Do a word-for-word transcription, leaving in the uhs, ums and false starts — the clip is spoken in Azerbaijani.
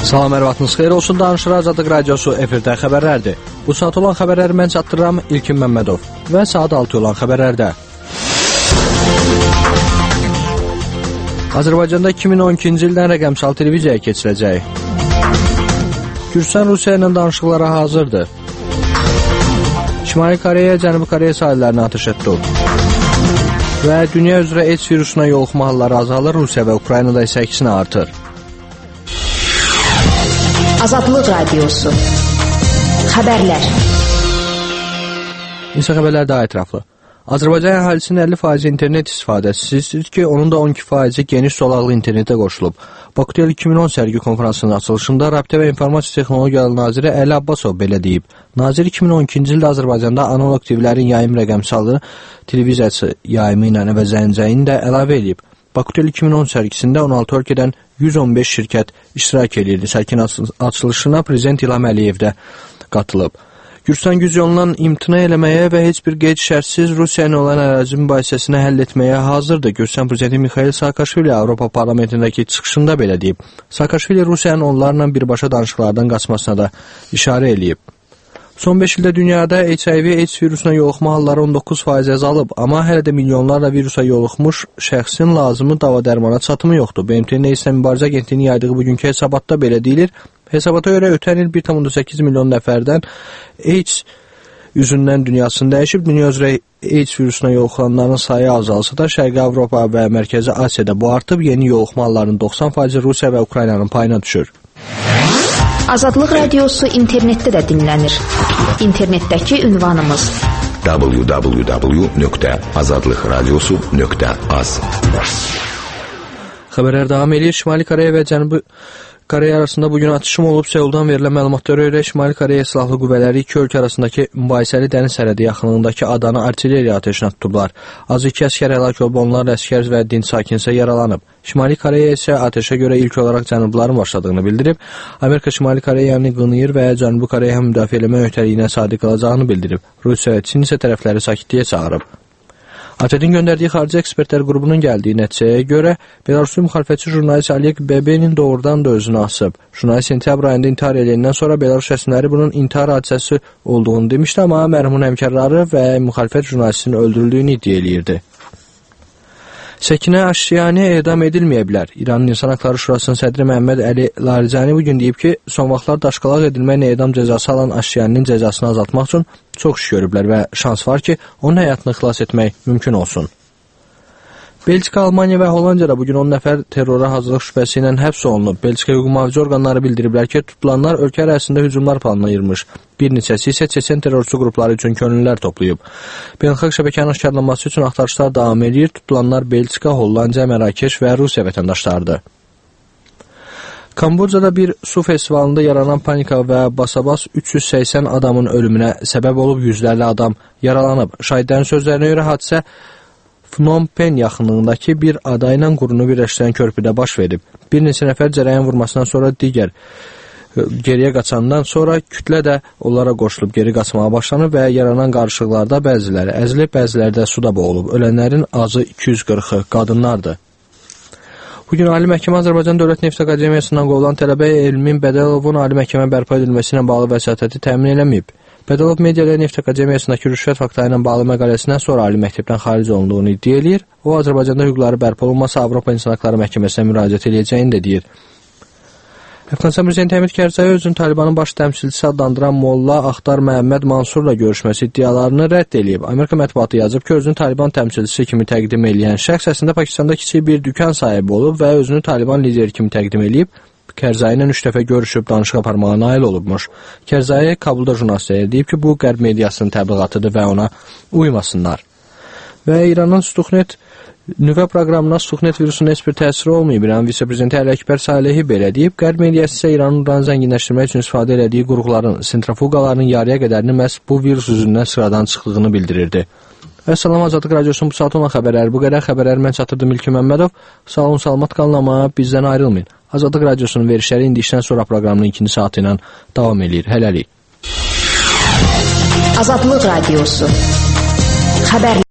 Salam, hər vaxtınız xeyir olsun. Danışır Azadlıq Radiosu efirdə xəbərlərdir. Bu saat olan xəbərləri mən çatdırıram İlkin Məmmədov və saat altı olan xəbərlərdə. Azərbaycanda iki min on ikinci ildən rəqəmsal televiziyaya keçiləcək. Gürcüstan Rusiya ilə danışıqlara hazırdır. Şimali Koreya, Cənubi Koreya sahillərini atəşə tutub. Və dünya üzrə AIDS virusuna yoluxma halları azalır, Rusiya və Ukraynada isə əksinə artır. Azadlıq Radiosu Xəbərlər. İnsan xəbərlər daha ətraflı. Azərbaycan əhalisinin əlli faizi internet istifadəsidir ki, onun da on iki faizi geniş zolaqlı internetə qoşulub. Bakıda iki min on sərgi konferansının açılışında Rabitə və İnformasiya Texnologiyaları Naziri Əli Abbasov belə deyib. Nazir iki min on ikinci ildə Azərbaycanda analog T V-lərin yayım rəqəmsalı televiziyası yayımı ilə və zəncəyini də əlavə edib. Bakıda iki min on sərgisində on altı ölkədən yüz on beş şirkət iştirak edirdi. Sərginin açılışına Prezident İlham Əliyev də qatılıb. Gürcüstan güc yolundan imtina eləməyə və heç bir qeyd şərtsiz Rusiya ilə olan ərazi mübahisəsini həll etməyə hazırdır. Gürcüstan Prezidenti Mikhail Saakashvili Avropa Parlamentindəki çıxışında belə deyib. Saakashvili Rusiyanın onlarla birbaşa danışıqlardan qaçmasına da işarə eləyib. Son beş ildə dünyada H I V AIDS virusuna yoluxma halları on doqquz faiz azalıb, amma hələ də milyonlarla virusa yoluxmuş şəxsin lazımı dava dərmana çatımı yoxdur. B M T-nin AIDS-lə mübarizə agentliyinin yaydığı bugünkü hesabatda belə deyilir. Hesabata görə ötən il bir tam on səkkiz milyon nəfərdən AIDS üzündən dünyasını dəyişib. Dünya üzrə AIDS virusuna yoluxulanların sayı azalsa da Şərqi Avropa və Mərkəzi Asiyada bu artıb. Yeni yoluxma hallarının doxsan faizi Rusiya və Ukraynanın payına düşür. Azadlıq Radiosu internetdə də dinlənir. İnternetdəki ünvanımız w w w nöqtə azadlıq radiosu nöqtə az. Xəbərlər davam edir. Şimali Koreya və Cənubi Koreya arasında bugün atışım olub. Seuldan verilən məlumatlara görə Şimali Koreya silahlı qüvvələri iki ölkə arasındakı mübahisəli dəniz sərhədi yaxınlığındakı adanı artilleriya atəşinə tutublar. Az iki əskər həlak olub, onlarla əskər və dinc sakin isə yaralanıb. Şimali Koreya isə atəşə görə ilk olaraq cənubların başladığını bildirib. Amerika Şimali Koreyanı qınayır və Cənubi Koreya müdafiə eləmə öhdəliyinə sadiq qalacağını bildirib. Rusiya və Çin isə tərəfləri sakitliyə çağırıb. A T Ə-nin göndərdiyi xarici ekspertlər qrubunun gəldiyi nəticəyə görə Belarusun müxalifətçi jurnalist Oleg Bebenin doğrudan da özünü asıb. Jurnalist sentyabr ayında intihar edəndən sonra Belarus rəsmiləri bunun intihar hadisəsi olduğunu demişdi, amma mərhumun həmkarları və müxalifət jurnalistinin öldürüldüyünü iddia eləyirdi. Səkinə Aşşiyani edam edilməyə bilər. İranın İnsan Haqları Şurasının sədri Məhəmməd Əli Larizani bugün deyib ki, son vaxtlar daşqalaq edilməklə edam cəzası alan Aşşiyaninin cəzasını azaltmaq üçün çox iş görüblər və şans var ki, onun həyatını xilas etmək mümkün olsun. Belçika, Almaniya və Hollandiyada bugün on nəfər terrora hazırlıq şübhəsi ilə həbs olunub. Belçika hüquq-mühafizə orqanları bildiriblər ki, tutulanlar ölkə ərazisində hücumlar planlayırmış. Bir neçəsi isə Çeçen terrorçu qrupları üçün könüllülər toplayıb. Beynəlxalq şəbəkənin aşkarlanması üçün axtarışlar davam edir. Tutulanlar Belçika, Hollandiya, Mərakeş və Rusiya vətəndaşlarıdır. Kambodjada bir su festivalında yaranan panika və basabas üç yüz səksən adamın ölümünə səbəb olub, yüzlərlə adam yaralanıb. Şahidlərin sözlərinə görə hadisə Phnom Penh yaxınlığındakı bir ada ilə qurunu birləşdirən körpüdə baş verib. Bir neçə nəfər cərəyan vurmasından sonra digər geriyə qaçandan sonra kütlə də onlara qoşulub geri qaçmağa başlanıb və yaranan qarışıqlarda bəziləri əzilib, bəziləri də suda boğulub. Ölənlərin azı iki yüz qırxı qadınlardır. Bugün Ali Məhkəmə Azərbaycan Dövlət Neft Akademiyasından qovulan tələbə Elmin Bədəlovun Ali Məhkəmə bərpa edilməsi ilə bağlı vəsatəti təmin eləməyib. Bədəlov mediada Neft Akademiyasındakı rüşvət faktı ilə bağlı məqaləsindən sonra ali məktəbdən xaric olunduğunu iddia edir. O, Azərbaycanda hüquqları bərpa olunmasa Avropa İnsan Haqları Məhkəməsinə müraciət edəcəyini də deyir. Əfqanistan Prezidenti Həmid Karzai özünün Talibanın baş təmsilçisi adlandıran Molla Axtar Məhəmməd Mansurla görüşməsi iddialarını rədd edib. Amerika mətbuatı yazıb ki, özünü Taliban təmsilçisi kimi təqdim edən şəxs əslində Pakistanda kiçik bir dükan sahibi olub və özünü Taliban lideri kimi təqdim edib. Karzai ilə üç dəfə görüşüb danışıq aparmağa nail olubmuş. Karzai Kabulda jurnalistlərə deyib ki, bu qərb mediasının təbliğatıdır və ona uymasınlar. Və İranın Stuxnet nüvə proqramına Stuxnet virusunun heç bir təsiri olmayıb. İranın vitse-prezidenti Əli Əkbər Salehi belə deyib. Qərb mediası isə İranın uranı zənginləşdirmək üçün istifadə elədiyi qurğuların, sentrifuqalarının yarıya qədərini məhz bu virus üzündən sıradan çıxdığını bildirirdi. Və salam, Azadlıq Radiosunun bu saat olan xəbərləri bu qədər. Xəbərləri mən çatdırdım İlkin Məmmədov. Sağ olun, salamat qalın, amma bizdən ayrılmayın. Azadlıq Radiosunun verişləri indikdən sonra proqramının ikinci saatı ilə davam edir. Hələlik. Azadlıq Radiosu Xəbər